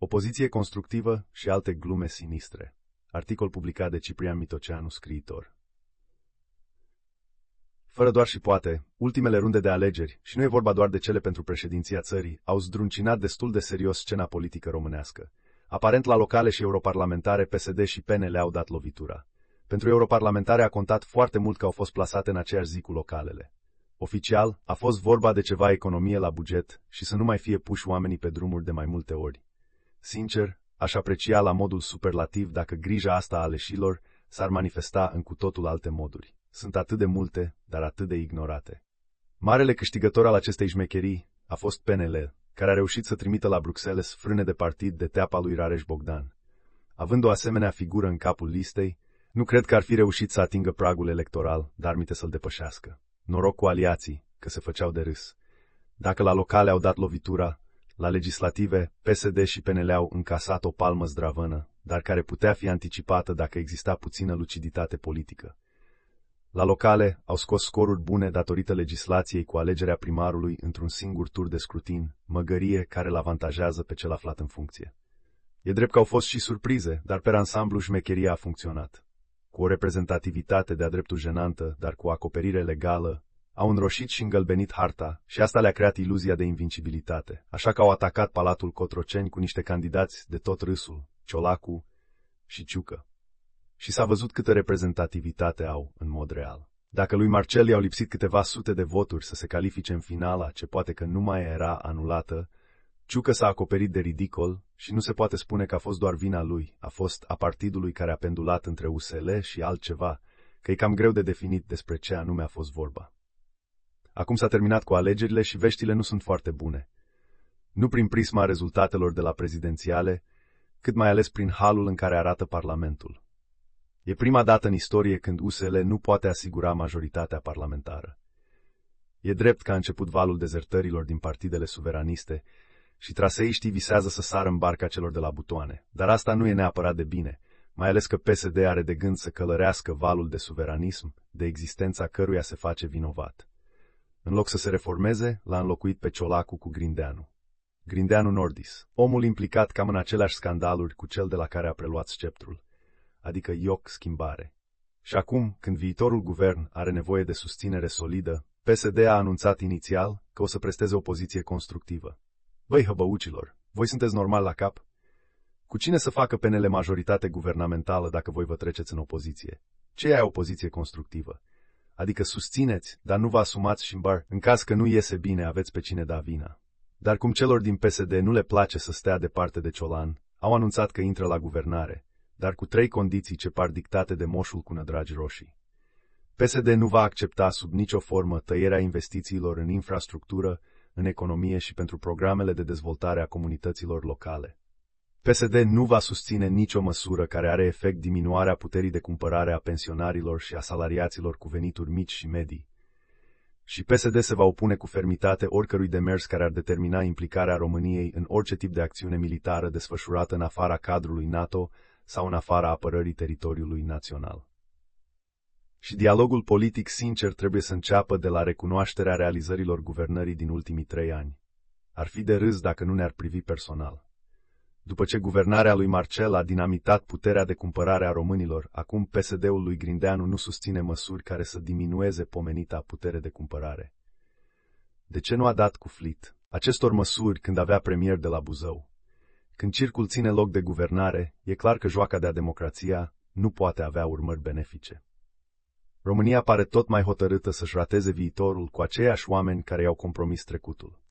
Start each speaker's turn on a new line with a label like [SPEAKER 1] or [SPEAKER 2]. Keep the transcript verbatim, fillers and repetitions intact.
[SPEAKER 1] Opoziție constructivă și alte glume sinistre. Articol publicat de Ciprian Mitoceanu, scriitor. Fără doar și poate, ultimele runde de alegeri, și nu e vorba doar de cele pentru președinția țării, au zdruncinat destul de serios scena politică românească. Aparent la locale și europarlamentare, P S D și P N L au dat lovitura. Pentru europarlamentare a contat foarte mult că au fost plasate în aceeași zi cu localele. Oficial, a fost vorba de ceva economie la buget și să nu mai fie puși oamenii pe drumuri de mai multe ori. Sincer, aș aprecia la modul superlativ dacă grija asta a aleșilor s-ar manifesta în cu totul alte moduri. Sunt atât de multe, dar atât de ignorate. Marele câștigător al acestei șmecherii a fost P N L, care a reușit să trimită la Bruxelles frâne de partid de teapa lui Rareș Bogdan. Având o asemenea figură în capul listei, nu cred că ar fi reușit să atingă pragul electoral, dar mite să-l depășească. Noroc cu aliații, că se făceau de râs. Dacă la locale au dat lovitura, la legislative, P S D și P N L au încasat o palmă zdravănă, dar care putea fi anticipată dacă exista puțină luciditate politică. La locale au scos scoruri bune datorită legislației cu alegerea primarului într-un singur tur de scrutin, măgărie care îl avantajează pe cel aflat în funcție. E drept că au fost și surprize, dar pe ansamblu șmecheria a funcționat. Cu o reprezentativitate de-a dreptul jenantă, dar cu o acoperire legală, au înroșit și îngălbenit harta și asta le-a creat iluzia de invincibilitate, așa că au atacat Palatul Cotroceni cu niște candidați de tot râsul, Ciolacu și Ciucă. Și s-a văzut câtă reprezentativitate au în mod real. Dacă lui Marcel i-au lipsit câteva sute de voturi să se califice în finala, ce poate că nu mai era anulată, Ciucă s-a acoperit de ridicol și nu se poate spune că a fost doar vina lui, a fost a partidului care a pendulat între U S L și altceva, că e cam greu de definit despre ce anume a fost vorba. Acum s-a terminat cu alegerile și veștile nu sunt foarte bune. Nu prin prisma rezultatelor de la prezidențiale, cât mai ales prin halul în care arată Parlamentul. E prima dată în istorie când U S L nu poate asigura majoritatea parlamentară. E drept că a început valul dezertărilor din partidele suveraniste și traseiștii visează să sară în barca celor de la butoane, dar asta nu e neapărat de bine, mai ales că P S D are de gând să călărească valul de suveranism, de existența căruia se face vinovat. În loc să se reformeze, l-a înlocuit pe Ciolacu cu Grindeanu. Grindeanu Nordis, omul implicat cam în aceleași scandaluri cu cel de la care a preluat sceptrul, adică ioc schimbare. Și acum, când viitorul guvern are nevoie de susținere solidă, P S D a anunțat inițial că o să presteze o poziție constructivă. Băi, hăbăucilor, voi sunteți normal la cap? Cu cine să facă P N L majoritate guvernamentală dacă voi vă treceți în opoziție? Ce e opoziție constructivă? Adică susțineți, dar nu vă asumați și în bar, în caz că nu iese bine aveți pe cine da vina. Dar cum celor din P S D nu le place să stea departe de Ciolan, au anunțat că intră la guvernare, dar cu trei condiții ce par dictate de moșul cu nădragi roșii. P S D nu va accepta sub nicio formă tăierea investițiilor în infrastructură, în economie și pentru programele de dezvoltare a comunităților locale. P S D nu va susține nicio măsură care are efect diminuarea puterii de cumpărare a pensionarilor și a salariaților cu venituri mici și medii. Și P S D se va opune cu fermitate oricărui demers care ar determina implicarea României în orice tip de acțiune militară desfășurată în afara cadrului NATO sau în afara apărării teritoriului național. Și dialogul politic sincer trebuie să înceapă de la recunoașterea realizărilor guvernării din ultimii trei ani. Ar fi de râs dacă nu ne-ar privi personal. După ce guvernarea lui Marcel a dinamitat puterea de cumpărare a românilor, acum P S D-ul lui Grindeanu nu susține măsuri care să diminueze pomenita putere de cumpărare. De ce nu a dat cu flit acestor măsuri când avea premier de la Buzău? Când circul ține loc de guvernare, e clar că joaca de-a democrația nu poate avea urmări benefice. România pare tot mai hotărâtă să-și rateze viitorul cu aceiași oameni care i-au compromis trecutul.